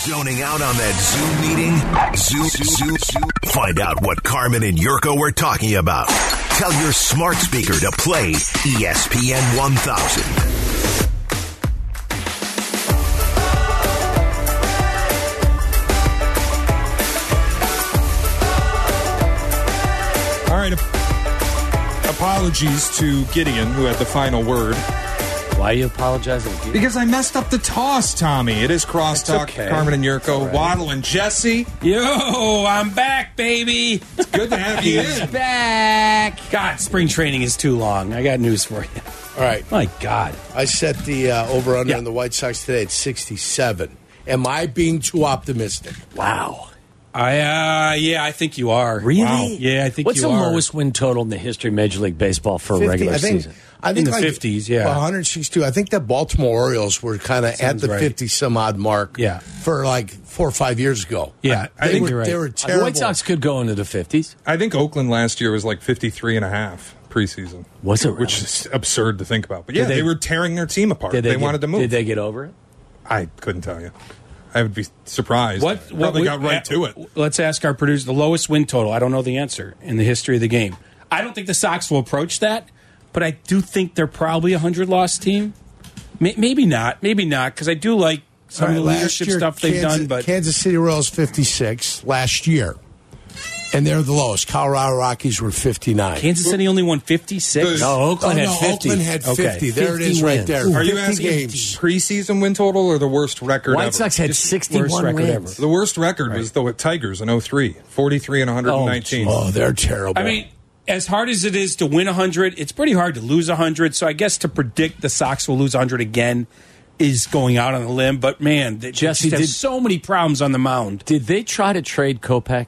Zoning out on that Zoom meeting? Zoom. Find out what Carmen and Yurko were talking about. Tell your smart speaker to play ESPN 1000. All right. Apologies to Gideon, who had the final word. Why are you apologizing? Because I messed up the toss, Tommy. It is crosstalk. Okay. Carmen and Yurko, right. Waddle and Jesse. Yo, I'm back, baby. It's good to have you in. Back. God, spring training is too long. I got news for you. All right. My God. I set the over-under on the White Sox today at 67. Am I being too optimistic? Wow. I think you are. Really? Wow. Yeah, I think What's you are. What's the lowest win total in the history of Major League Baseball for a regular season? I think in the 50s, yeah. 162. I think the Baltimore Orioles were kind of at the 50-some-odd mark for like 4 or 5 years ago. Yeah, I think you're right. They were terrible. The White Sox could go into the 50s. I think Oakland last year was like 53.5 preseason. Was it really? Which is absurd to think about. But yeah, they were tearing their team apart. They wanted to move. Did they get over it? I couldn't tell you. I would be surprised. Probably got right to it. Let's ask our producer the lowest win total. I don't know the answer in the history of the game. I don't think the Sox will approach that, but I do think they're probably a 100-loss team. Maybe not, because I do like some of the leadership stuff they've done. But Kansas City Royals 56 last year, and they're the lowest. Colorado Rockies were 59. Kansas City only won 56. No, Oakland had 50. Oakland had 50. Okay. There it is, right there. Are you 50 asking games. preseason win total or the worst record White ever? Sox had Just 61 worst record wins. ever. The worst record was the Tigers in 03, 43 and 119. Oh, they're terrible. I mean, as hard as it is to win 100, it's pretty hard to lose 100. So I guess to predict the Sox will lose 100 again is going out on a limb. But, man, they Jesse, just have so many problems on the mound. Did they try to trade Kopech?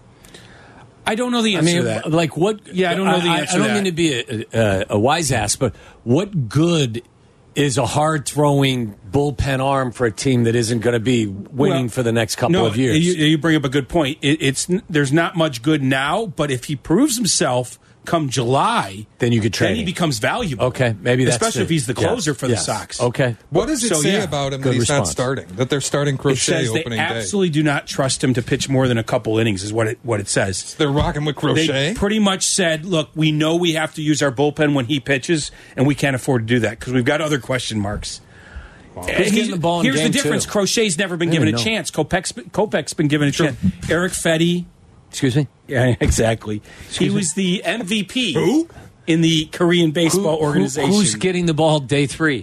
I don't know the answer to that. Like what? Yeah, I don't know the answer to that. I don't mean to be a wise ass, but what good is a hard-throwing bullpen arm for a team that isn't going to be winning for the next couple of years? You bring up a good point. There's not much good now, but if he proves himself come July, then you could trade then he him. becomes valuable. Okay, maybe that's especially if he's the closer for the Sox. Okay. What does it say about him that he's not starting? That they're starting It Crochet says they opening day? absolutely do not trust him to pitch more than a couple innings is what it says. They're rocking with Crochet? They pretty much said, look, we know we have to use our bullpen when he pitches, and we can't afford to do that because we've got other question marks. He's getting the ball in Here's game the difference. too. Crochet's never been given a chance. Kopech's been given a chance. Eric Fetty. Excuse me? Yeah, exactly. He was the MVP. Who? In the Korean baseball organization. Who's getting the ball day 3?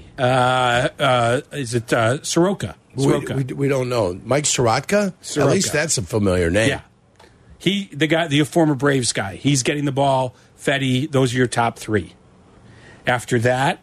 Is it Soroka? We don't know. Mike Soroka? At least that's a familiar name. Yeah. The former Braves guy. He's getting the ball. Fetty, those are your top 3. After that...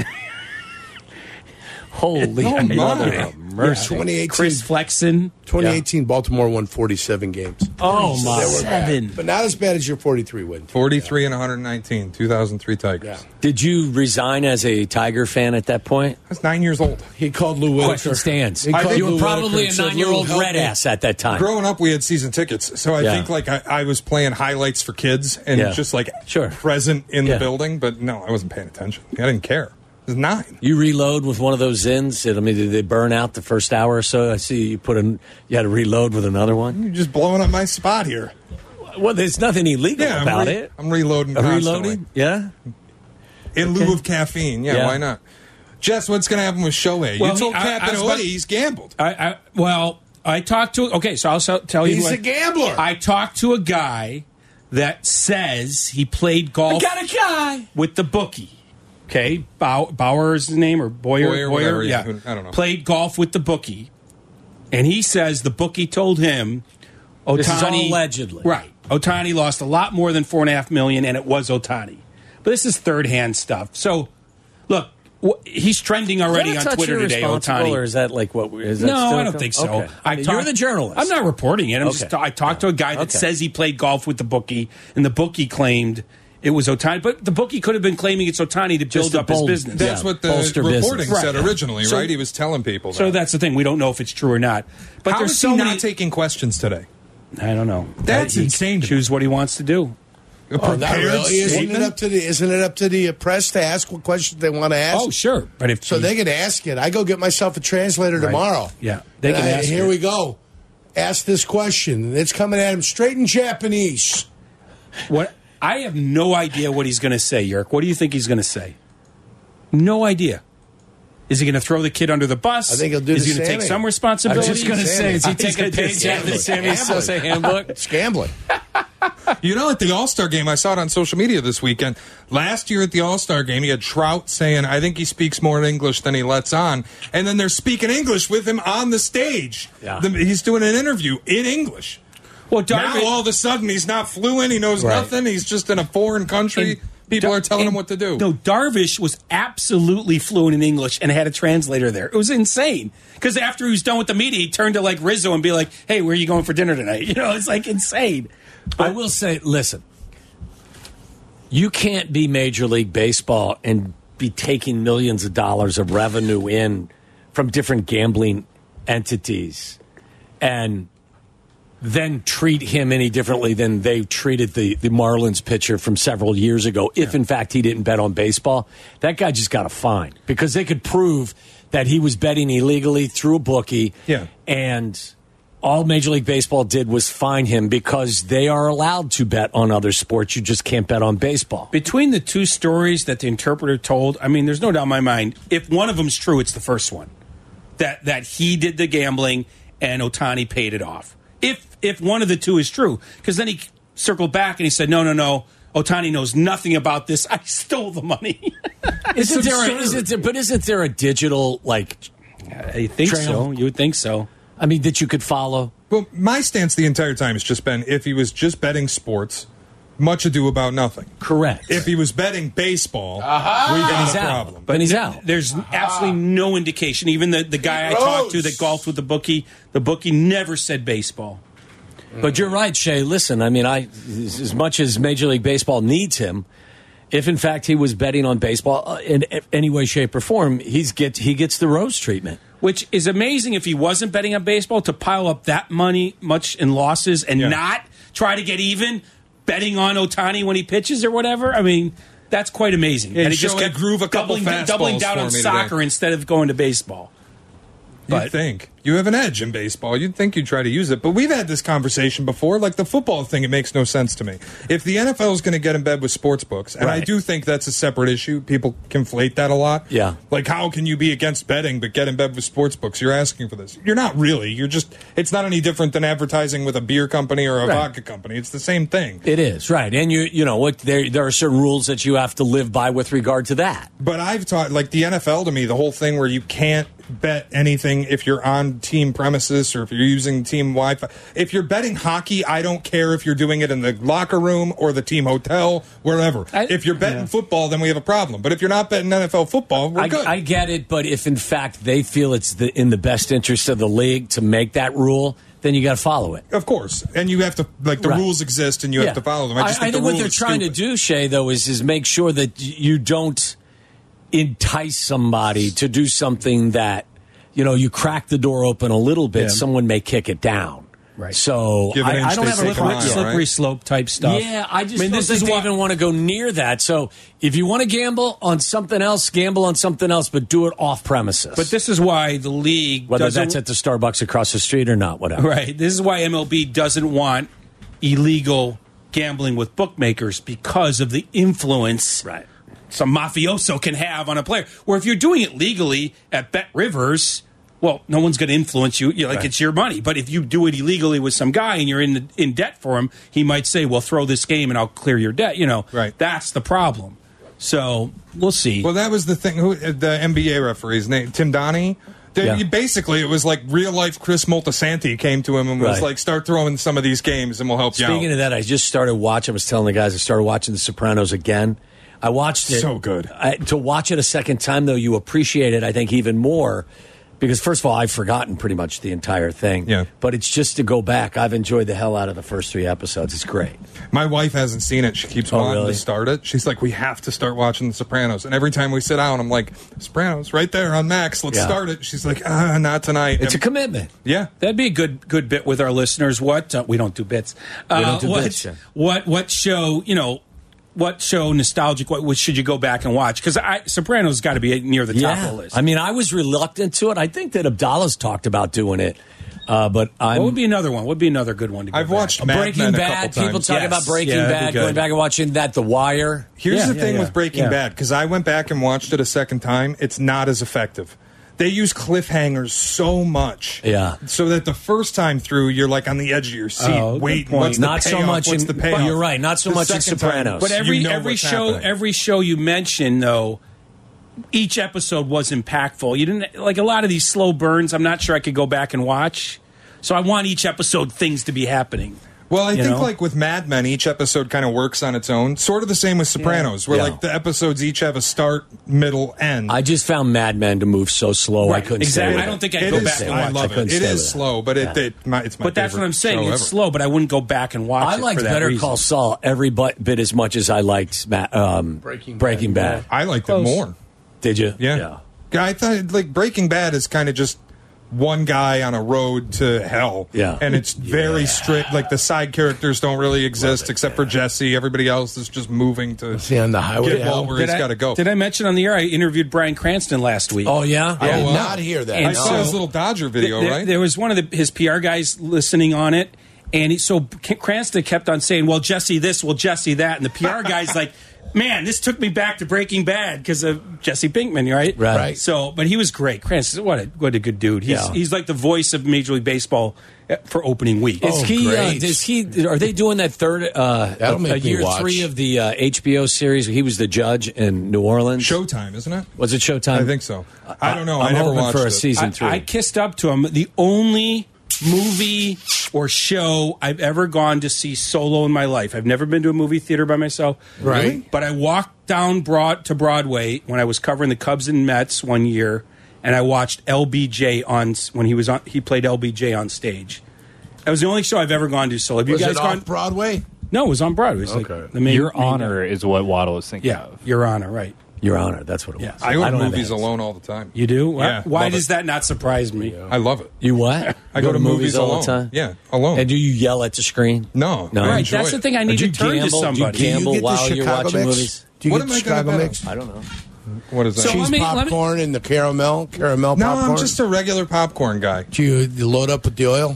Holy mother of mercy. 2018, Chris Flexen. 2018, Baltimore won 47 games. Oh, my. They were bad, 7. but not as bad as your 43 win. 43 and 119, 2003 Tigers. Yeah. Did you resign as a Tiger fan at that point? I was 9 years old. He called Lou Whitaker. Question stands. He called You were Lou probably Whitaker a and said, 9-year-old "Lou, red help me." ass at that time. Growing up, we had season tickets, so I think like I was playing highlights for kids and just like present in the building, but no, I wasn't paying attention. I didn't care. It was 9. You reload with one of those Zins? I mean, did they burn out the first hour or so? I see you had to reload with another one. You're just blowing up my spot here. Well, there's nothing illegal about it. I'm reloading constantly. Reloading? Yeah. In lieu of caffeine. Yeah, why not? Jess, what's going to happen with Shohei? Well, you told Captain Woody he's gambled. I talked to... Okay, so I'll tell you... He's a gambler. I talked to a guy that says he played golf... I got a guy! ...with the bookie. Okay, Bauer is his name, or Boyer? Whatever, yeah. I don't know. Played golf with the bookie, and he says the bookie told him Ohtani... This is all allegedly. Right. Ohtani lost a lot more than $4.5 million, and it was Ohtani. But this is third-hand stuff. So, look, he's trending already on Twitter today, Ohtani. Or is that like what? Is that no, still I don't think so. Okay. You're the journalist. I'm not reporting it. I talked to a guy that says he played golf with the bookie, and the bookie claimed it was Ohtani. But the bookie could have been claiming it's Ohtani to build up his business. That's what the reporting said originally, right? He was telling people that. So that's the thing. We don't know if it's true or not. But how there's is so he many... not taking questions today? I don't know. That's insane. Choose what he wants to do. not really. Isn't it up to the press to ask what questions they want to ask? Oh, sure. But they can ask it. I go get myself a translator tomorrow. Yeah, they can ask here we go. Ask this question. It's coming at him straight in Japanese. What? I have no idea what he's going to say, Yerk. What do you think he's going to say? No idea. Is he going to throw the kid under the bus? I think he'll do Is he going to take some responsibility? I was just going to say, is he taking a page out of the Sammy Sosa handbook? It's gambling. You know, at the All-Star game, I saw it on social media this weekend. Last year at the All-Star game, he had Trout saying, I think he speaks more English than he lets on. And then they're speaking English with him on the stage. Yeah. He's doing an interview in English. Well, now all of a sudden he's not fluent. He knows nothing. He's just in a foreign country. People are telling him what to do. No, Darvish was absolutely fluent in English and had a translator there. It was insane. Because after he was done with the media, he turned to like Rizzo and be like, hey, where are you going for dinner tonight? You know, it's like insane. But I will say, listen, you can't be Major League Baseball and be taking millions of dollars of revenue in from different gambling entities and then treat him any differently than they treated the Marlins pitcher from several years ago. If, in fact, he didn't bet on baseball, that guy just got a fine because they could prove that he was betting illegally through a bookie. Yeah. And all Major League Baseball did was fine him because they are allowed to bet on other sports. You just can't bet on baseball. Between the two stories that the interpreter told, I mean, there's no doubt in my mind, if one of them's true, it's the first one. That he did the gambling and Ohtani paid it off. If one of the two is true, because then he circled back and he said, no, Ohtani knows nothing about this. I stole the money. Isn't there a digital, like, I think trail? So. You would think so. I mean, that you could follow? Well, my stance the entire time has just been, if he was just betting sports, much ado about nothing. Correct. If he was betting baseball, we got a problem. But he's out. There's absolutely no indication. Even the guy I talked to that golfed with the bookie never said baseball. But you're right, Shay. Listen, I mean, as much as Major League Baseball needs him, if in fact he was betting on baseball in any way, shape, or form, he gets the Rose treatment. Which is amazing if he wasn't betting on baseball to pile up that much in losses and not try to get even betting on Ohtani when he pitches or whatever. I mean, that's quite amazing. Yeah, and he just kept groove a couple doubling down on soccer instead of going to baseball. You'd think. You have an edge in baseball. You'd think you'd try to use it. But we've had this conversation before. Like the football thing, it makes no sense to me. If the NFL is going to get in bed with sports books, and I do think that's a separate issue, people conflate that a lot. Yeah. Like, how can you be against betting but get in bed with sports books? You're asking for this. You're not really. You're just, it's not any different than advertising with a beer company or a vodka company. It's the same thing. It is, right. And you know what? There are certain rules that you have to live by with regard to that. But I've taught, like the NFL to me, the whole thing where you can't bet anything if you're on team premises or if you're using team Wi-Fi. If you're betting hockey, I don't care if you're doing it in the locker room or the team hotel, wherever. If you're betting football, then we have a problem. But if you're not betting NFL football, we're good. I get it, but if in fact they feel it's in the best interest of the league to make that rule, then you got to follow it. Of course. And you have to, like, the rules exist and you have to follow them. I think what they're trying to do, Shay, though, is make sure that you don't entice somebody to do something that, you know, you crack the door open a little bit, someone may kick it down. Right. So I don't have a slippery slope type stuff. Yeah, I just don't think they even want to go near that. So if you want to gamble on something else, gamble on something else, but do it off premises. But this is why the league, whether that's at the Starbucks across the street or not, whatever. Right. This is why MLB doesn't want illegal gambling with bookmakers because of the influence some mafioso can have on a player. Where if you're doing it legally at Bet Rivers, well, no one's going to influence you. It's your money. But if you do it illegally with some guy and you're in debt for him, he might say, well, throw this game and I'll clear your debt. You know, that's the problem. So we'll see. Well, that was the thing. The NBA referee's name, Tim Donnie. Basically, it was like real-life Chris Moltisanti came to him and was like, start throwing some of these games and we'll help you out. Speaking of that, I just started watching. I was telling the guys I started watching The Sopranos again. I watched it. So good. To watch it a second time, though, you appreciate it, I think, even more Because, first of all, I've forgotten pretty much the entire thing. Yeah. But it's just to go back. I've enjoyed the hell out of the first 3 episodes. It's great. My wife hasn't seen it. She keeps wanting really? to start it. She's like, we have to start watching The Sopranos. And every time we sit down, I'm like, Sopranos, right there on Max. Let's start it. She's like, not tonight. It's a commitment. Yeah. That'd be a good bit with our listeners. What we don't do bits. We don't do bits. Yeah. What show? What show nostalgic? What should you go back and watch? Because Sopranos got to be near the top of the list. I mean, I was reluctant to it. I think that Abdallah's talked about doing it. But what would be another one? What would be another good one to go I've back? watched Mad Breaking Men a Bad. couple People times. talk about Breaking Bad. Going back and watching that. The Wire. Here's the thing with Breaking Yeah. Bad, because I went back and watched it a second time. It's not as effective. They use cliffhangers so much, so that the first time through you're like on the edge of your seat, waiting. What's not the so payoff? much. What's the payoff? You're right. Not so The much in second time, Sopranos. But happening. every show you mention though, each episode was impactful. You didn't like a lot of these slow burns. I'm not sure I could go back and watch. So I want each episode things to be happening. Well, I think like with Mad Men, each episode kind of works on its own. Sort of the same with Sopranos, where like the episodes each have a start, middle, end. I just found Mad Men to move so slow. I couldn't exactly. stay with I don't think I'd It go is- back and I watch love it. it. It is slow, but it's my But that's what I'm saying. favorite It's show slow, but I wouldn't go back and watch I it liked for that Better reason. Call Saul every bit as much as I liked Breaking Bad. ever. I liked it Close. more. Did you? Yeah. I thought like Breaking Bad is kind of just one guy on a road to hell. Yeah. And it's very strict. Like the side characters don't really exist except for Jesse. Everybody else is just moving to See on the highway to get hell. well where he's got to go. Did I mention on the air I interviewed Bryan Cranston last week? Oh yeah. I did wow. not hear that. And I saw his little Dodger video, right? There was one of his PR guys listening on it, and so Cranston kept on saying, "Well, Jesse this, well, Jesse that," and the PR guy's like, "Man, this took me back to Breaking Bad because of Jesse Pinkman, right?" Right. So, but he was great. Cranston, what a good dude. He's like the voice of Major League Baseball for opening week. Is he? great. Is he? Are they doing that third? That'll make me year watch. 3 of the HBO series. He was the judge in New Orleans. Showtime, isn't it? Was it Showtime? I think so. I don't know. I'm I never hoping watched for a it. season 3. I kissed up to him. The only movie or show I've ever gone to see solo in my life. I've never been to a movie theater by myself. Right. But I walked down to Broadway when I was covering the Cubs and Mets one year, and I watched LBJ when he played LBJ on stage. That was the only show I've ever gone to solo. Have you Was guys it gone? off Broadway? No, it was on Broadway. It was like the main, Your main Honor is what Waddle is thinking Yeah, of. Your Honor, right. Your Honor. That's what it Yeah. was. I go to don't have movies any. alone all the time. You do? Yeah, Why love does it. that not surprise me? I love it. You what? I go to movies all alone. the time. Yeah, alone. And do you yell at the screen? No, No. I Right, enjoy that's the it. thing. I need Do to you turn to gamble? somebody. Do you gamble get the while you're Chicago watching mix? movies? Do you What get am the I gonna Chicago bet mix? I don't know. What is that? So Cheese let me- popcorn and the caramel no, popcorn? I'm just a regular popcorn guy. Do you load up with the oil?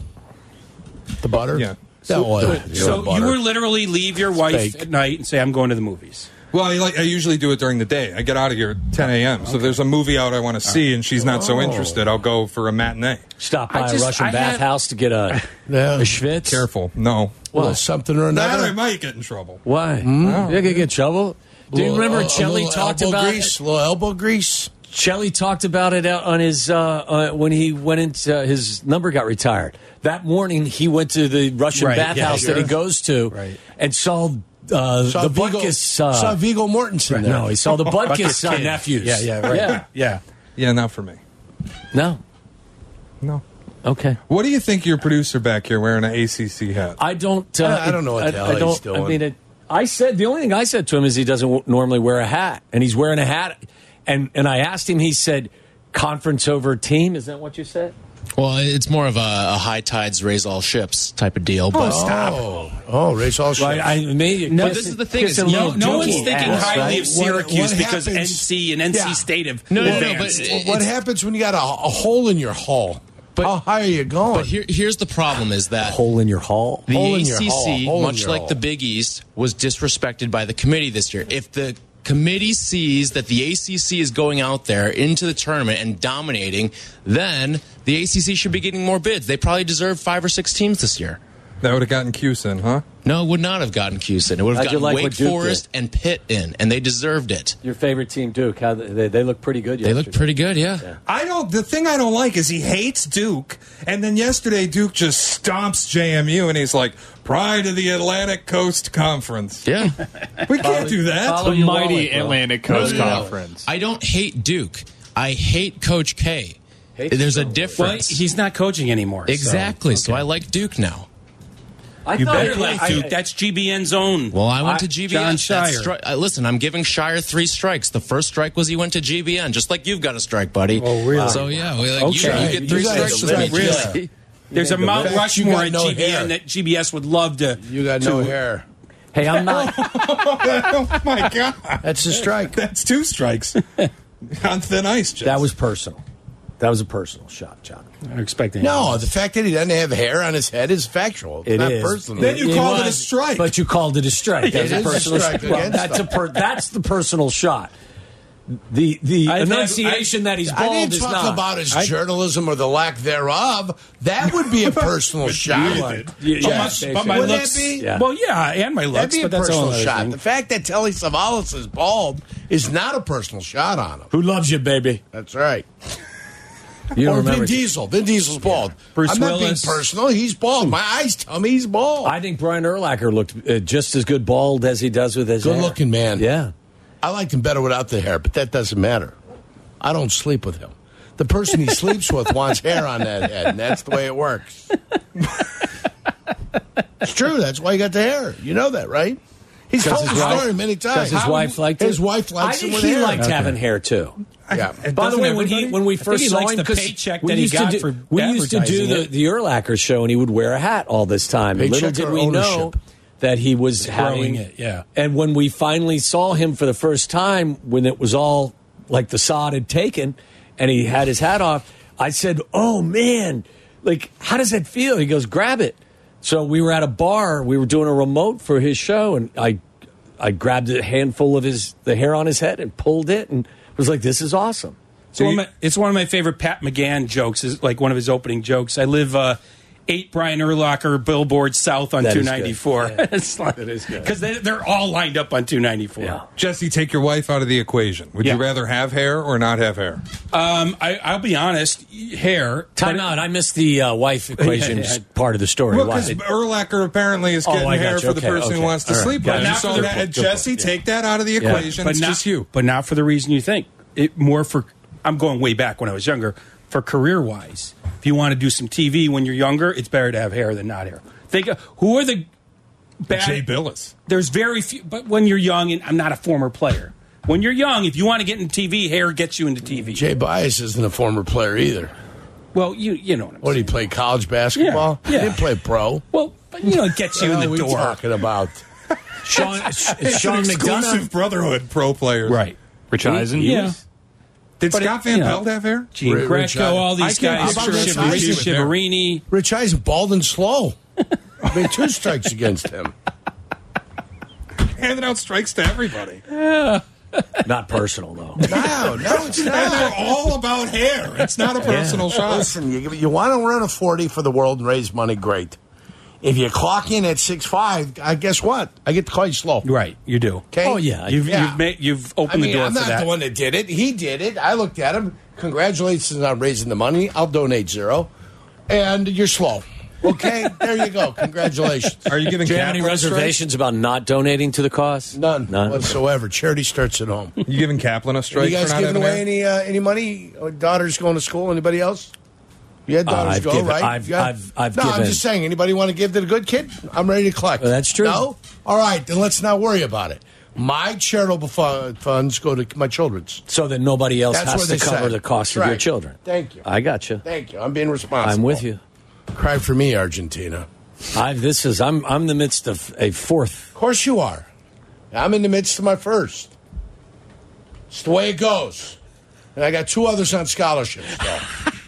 The butter? Yeah. The oil. So butter. you would literally leave your wife fake. at night and say, "I'm going to the movies." Well, I usually do it during the day. I get out of here at 10 a.m. So if there's a movie out I want to see and she's not so interested, I'll go for a matinee. Stop by I a just- Russian I had- bathhouse to get a schwitz. Careful. No. Well, something or That I another. might get in trouble. Why? You could get in trouble. Do you remember A Chelly little talked elbow about grease, little elbow grease. Chelly talked about it out on his when he went into his number got retired. That morning he went to the Russian Right, yeah, bathhouse that he goes to and saw the Viggo, Butkus. saw Viggo Mortensen there. No, he saw the Butkus kid. nephews. Yeah, right. Yeah. Yeah, not for me. No. No. Okay. What do you think your producer back here wearing an ACC hat? I don't. I don't know what the hell he's don't. doing. I mean, I said the only thing I said to him is he doesn't normally wear a hat, and he's wearing a hat. And I asked him. He said, "Conference over team." Is that what you said? Well, it's more of a high tides raise all ships type of deal. But Race all Right. I made But this is the thing, is No one's thinking highly right? of Syracuse What because happens- NC and NC State have No, advanced. but What happens when you got a hole in your hull? How high are you going? But here's the problem: is that Hole in your hall. the Hole in your ACC, hall, hole in much your like hall. the Big East, was disrespected by the committee this year. If the committee sees that the ACC is going out there into the tournament and dominating, then the ACC should be getting more bids. They probably deserve 5 or 6 teams this year. That would have gotten Cuse in, huh? No, it would not have gotten Cuse in. It would have How'd you gotten like Wake what Duke Forest and Pitt in, and they deserved it. Your favorite team, Duke. How they look pretty good. They look yesterday. pretty good, yeah. The thing I don't like is he hates Duke, and then yesterday Duke just stomps JMU, and he's like, pride of the Atlantic Coast Conference. Yeah. We can't do that. follow The your mighty wallet, bro. Atlantic Coast No. Conference. I don't hate Duke. I hate Coach K. There's a difference. Well, he's not coaching anymore. Exactly. So I like Duke now. You better like Duke. That's GBN's own. Well, I went to GBN. John Shire. Listen, I'm giving Shire 3 strikes. The first strike was he went to GBN, just like you've got a strike, buddy. Oh, really? So, yeah. Okay. You get 3 strikes with me. Really? There's a Mount Rushmore at GBN that GBS would love to. You got no hair. Hey, I'm not. Oh, my God. That's a strike. That's 2 strikes on thin ice, Jess. That was personal. That was a personal shot, John. I'm expecting. No, the fact that he doesn't have hair on his head is factual. It's not personal. Then you called it a strike. But you called it a strike. It is a strike against him. That's the personal shot. The enunciation that he's bald I didn't is talk not. about his journalism or the lack thereof. That would be a personal shot. But my Would looks. that be? Yeah. Well, yeah, and my looks. That'd be a but that's personal all shot. thing. The fact that Telly Savalas is bald is not a personal shot on him. Who loves you, baby? That's right. You Or remember Vin Diesel. Vin Diesel's bald. Bruce I'm not Willis. being personal. He's bald. My eyes tell me he's bald. I think Brian Urlacher looked just as good bald as he does with his hair. Good looking man. Yeah. I liked him better without the hair, but that doesn't matter. I don't sleep with him. The person he sleeps with wants hair on that head, and that's the way it works. It's true. That's why he got the hair. You know that, right? He's told the story many times. Because his wife liked it. His wife I likes him think with he hair. liked having hair too. Yeah. By the way, when we first he saw likes him, the 'cause paycheck we that he used to got do- for we used to do advertising the Urlacher show, and he would wear a hat all this time. Paycheck Little did or we know ownership? that he was growing having it, yeah. And when we finally saw him for the first time, when it was all like the sod had taken, and he had his hat off, I said, "Oh man, like how does that feel?" He goes, "Grab it." So we were at a bar. We were doing a remote for his show, and I grabbed a handful of the hair on his head and pulled it, and was like, "This is awesome." It's one of my favorite Pat McGann jokes. Is like one of his opening jokes. I live 8 Brian Urlacher billboards south on That is 294. good. It's like, That is good. because they're all lined up on 294. Yeah. Jesse, take your wife out of the equation. Would Yeah. you rather have hair or not have hair? I'll be honest. Hair. Time out. I missed the wife equation part of the story. Well, Why? because Urlacher apparently is getting I got hair you. for the Okay, person who okay. wants to All right. sleep Got with it. you. Not So for that, the- Jesse, take that out of the equation. But It's not just you. But not for the reason you think. More for. I'm going way back when I was younger. For career wise, if you want to do some TV when you're younger, it's better to have hair than not hair. Think of who are the bad. Jay Billis. There's very few, but when you're young, and I'm not a former player. When you're young, if you want to get into TV, hair gets you into TV. Jay Bias isn't a former player either. Well, you know what I'm What, saying. did he play college basketball? Yeah. He didn't play pro. Well, but, it gets you in What the are we door. talking about? Sean It's Sean an exclusive McDonough. brotherhood pro players. Right. Rich Eisen? Yeah. Did But Scott it- Van you know, Pelt have hair? Gene Rich Greco, Eisen. all these I can't guys. picture Rich Eisen with hair. Shiverini. Rich Eisen, bald and slow. Made 2 strikes against him. Handing out strikes to everybody. Not personal though. No, it's And they're not. all about hair. It's not a personal shot. Listen, you want to run a 40 for the world and raise money, great. If you clock in at 6'5", guess what? I get to call you slow. Right, you do. Okay? Oh, yeah. You've opened the door I'm for not that. the one that did it. He did it. I looked at him. Congratulations on raising the money. I'll donate 0. And you're slow. Okay? There you go. Congratulations. Are you giving Do you have any Kaplan a strike? reservations about not donating to the cause? None whatsoever. Charity starts at home. You giving Kaplan a strike You guys for not giving having away hair? any money? Daughters going to school? Anybody else? You had daughters I've go, given- right? I've Yeah. I've no, I'm given. just saying. Anybody want to give to the good kid? I'm ready to collect. Well, that's true. No? All right, then let's not worry about it. My charitable funds go to my children's. So that nobody else That's has what to they cover say. the cost That's of your right. children. Thank you. I got you. Thank you. I'm being responsible. I'm with you. Cry for me, Argentina. I'm in the midst of a fourth. Of course you are. I'm in the midst of my first. It's the way it goes. And I got 2 others on scholarships, though.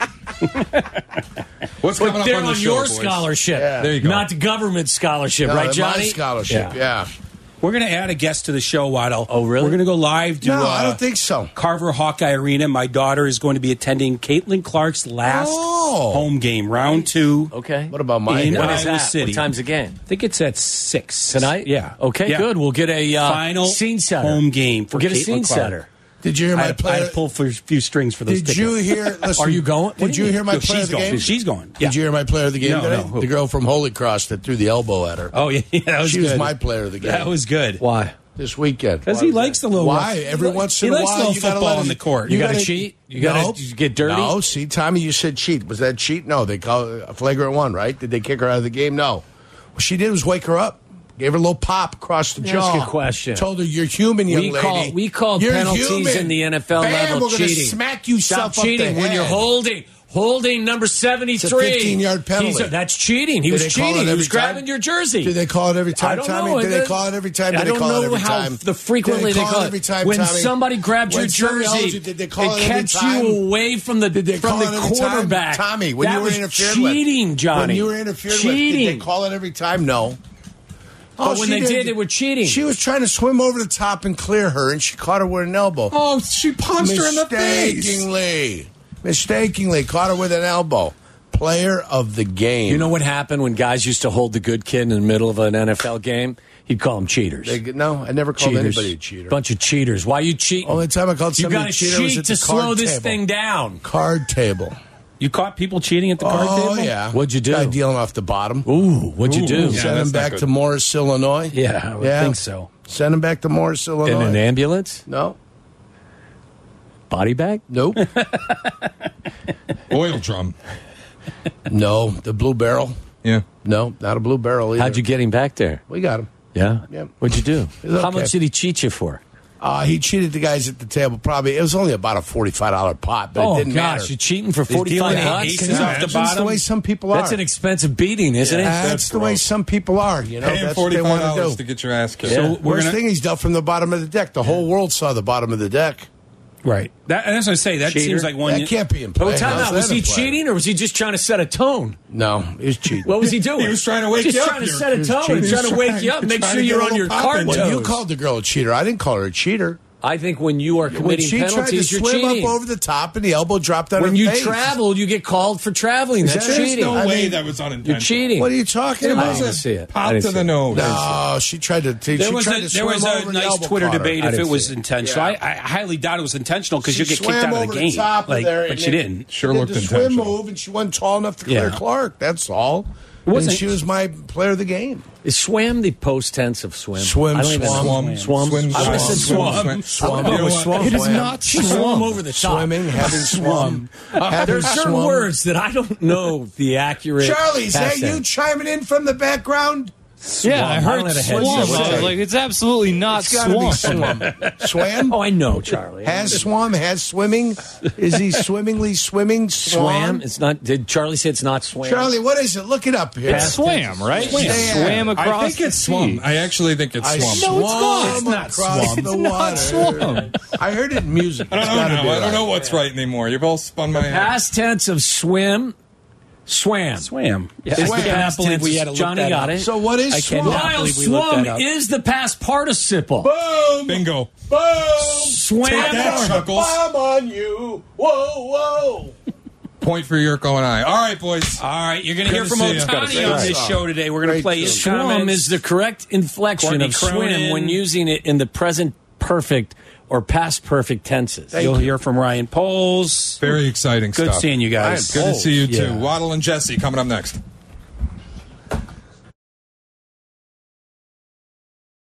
What's coming But up they're on the on show, your boys? scholarship. Yeah. There you go. Not the government scholarship, No, right, they're Johnny? my scholarship, yeah. We're going to add a guest to the show, Waddle. Oh, really? We're going to go live to No, I don't think so. Carver Hawkeye Arena. My daughter is going to be attending Caitlin Clark's last home game, round 2. Okay. What about my In hair? When is Iowa that? City. What time's the game? I think it's at 6 Tonight? Yeah. Okay, Yeah. good. We'll get a Final scene setter. home game for We'll get a Caitlin scene Clark. setter. Did you hear I my had player? to pull for a few strings for those Did tickets. you hear? Listen, Are you going? What Did do you you hear my No, player of she's the going. game? She's going. Did you hear my player of the game No, today? no, who? The girl from Holy Cross that threw the elbow at her. Oh, yeah, that was She good. was my player of the game. That was good. Why? this weekend. Because he likes the little. Why? Every once in a likes while, little you gotta football let on the court. You You got to gotta- cheat? You got to get dirty? No, see, Tommy, you said cheat. Was that cheat? No, they call it a flagrant one, right? Did they kick her out of the game? No. What she did was wake her up. Gave her a little pop across the jaw. Ask a question. Told her, "You're human, young lady." We call You're penalties human. in the NFL Bam, level we're gonna cheating. Smack you Stop self cheating up the when you're head. holding number 73. It's a 15-yard penalty. That's cheating. He Did was they call it cheating. He every was time? grabbing your jersey. Do they call it every time, I don't Tommy? know. Do they call it every time? I Do they don't call know it every how time? frequently Did they call it every time, When Tommy? somebody grabbed your When somebody holds jersey, you, did they call it it every kept time? you away from the Did they call it every time? quarterback. Tommy, when that you were was interfered with. cheating, Johnny. When you were interfered cheating. with, did they call it every time? No. But when she they did, they were cheating. She was trying to swim over the top and clear her, and she caught her with an elbow. Oh, she punched her in the face. Mistakenly caught her with an elbow. Player of the game. You know what happened when guys used to hold the good kid in the middle of an NFL game? He'd call them cheaters. No, I never called anybody a cheater. Bunch of cheaters. Why are you cheating? Only time I called You somebody got a to cheater was cheat at to the card slow this table. thing down. Card table. You caught people cheating at the card table? Oh, yeah. What'd you do? Guy dealing off the bottom. Ooh, what'd you do? Yeah, Send him that's not back good. to Morris, Illinois. Yeah, I would think so. Send him back to Morris, Illinois. In an ambulance? No. Body bag? Nope. Oil drum. No. The Blue Barrel. Yeah. No, not a Blue Barrel either. How'd you get him back there? We got him. Yeah? Yep. What'd you do? It was How okay. much did he cheat you for? He cheated the guys at the table. Probably it was only about a $45 pot, but it didn't gosh, matter. you're cheating for dealing 45 eight bucks? aces Can you off the imagine? That's the bottom? way some people are. That's an expensive beating, isn't it? That's the way some people are. You know, Paying that's what they want to $45 do. to get your ass kicked. Yeah. So we're Worst gonna thing, he's dealt from the bottom of the deck. The whole world saw the bottom of the deck. right. And that's what I say. That Cheater. seems like one. That can't be in play. Oh, time How's out. Was that he in play? cheating or was he just trying to set a tone? No, he was cheating. What was he doing? He was trying to wake just you up trying to here. set a He was tone and cheating. trying to wake you up, make Trying sure to you're get a on your little pop card in Well, toes. you called the girl a cheater. I didn't call her a cheater. I think when you are When committing she tried to penalties, you're swim cheating. up over the top and the elbow dropped on When her you face. travel, you get called for traveling. That's There's cheating. no I way mean, that was unintentional. You're cheating. What are you talking It about? I was didn't a see it. I pop didn't to see the it. nose. No, she tried to. There she was tried to a swim over and nice elbow Twitter caught her. debate I if it didn't was see it. intentional. Yeah. I highly doubt it was intentional because She you get kicked swam out of over the game. top of Like, there but and she then didn't. Sure did looked the swim intentional. move, and she wasn't tall enough to clear Yeah. Clark. That's all. wasn't- And she was my player of the game. Is swam the post tense of swim? Swim, I don't even know. swum, Swum. swim, I would have said swum. swum. I would have gone with swum. It is not She swum over the top. Swimming, having swum. Having There's certain swum. words that I don't know the accurate. Charlie, is that past you tense. chiming in from the background? Yeah, I I heard don't have a head swam. swim. Like, it's absolutely not It's gotta be swam. swum. Swam? Oh, I know, Charlie. Has swum? Has swimming? Is he swimmingly swimming? swam? It's not. Did Charlie say it's not swam? Charlie, what is it? Look it up here. It's swam, right? Swam. Swam across I think it's the swum. sea. I actually think it's I swum. swam It's not across swum. the It's not water. swum. I heard it in music. I don't It's know gotta now. be I don't right. know what's right anymore. You've all spun my head. Past tense of swim. Swam. Swam. Yeah, Swam. I cannot believe we had to look Johnny that got up. it. So what is I swam? cannot While believe we looked swum that up. is the past participle. Boom! Bingo. Boom! Swam. Take that, Chuckles. Bomb on you! Whoa, whoa! Point for Yurko and I. All right, boys. All right, you're going to Good hear to from see you. Otani on Great this song. show today. We're going to Great play his song. Swum comments. is the correct inflection Courtney of swim Cronin. when using it in the present perfect or past perfect tenses. You'll hear from Ryan Poles. Very exciting Good stuff. seeing you guys. Good to see you, too. Yeah. Waddle and Jesse coming up next.